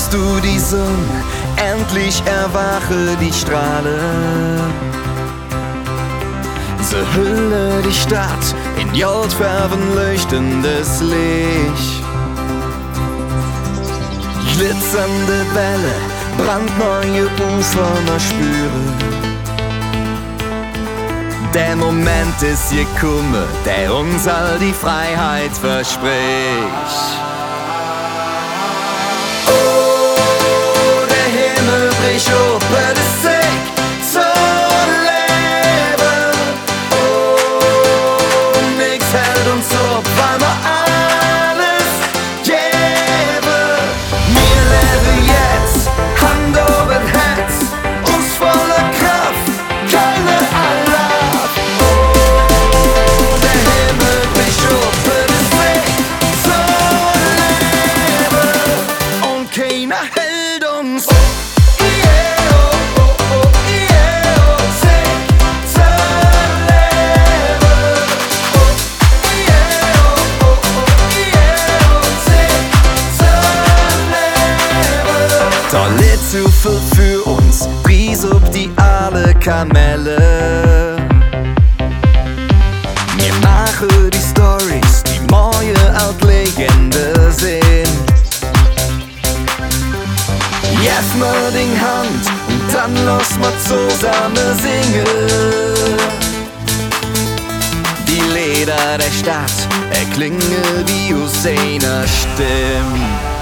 siehst du die Sonne, endlich erwache die Strahle. Sie hülle die Stadt in goldfarben leuchtendes Licht. Glitzernde Welle, brandneue Ufer noch spüren. Der Moment ist gekommen, der uns all die Freiheit verspricht. Oh, der Himmel bricht über das Sieg zu leben. Oh, nix hält uns ab, weil wir alles geben. Wir leben jetzt, Hand over Herz, uns voller Kraft, keine Alarm. Oh, der Himmel bricht über das Sieg zu leben. Und keiner hält uns. Da lädt zu viel für uns, Pries ob die alle Kamelle. Wir machen die Stories, die neue Altlegende sind. Jeff mir den Hand und dann lass mal zusammen singen. Die Lieder der Stadt erklingen wie aus einer Stimme.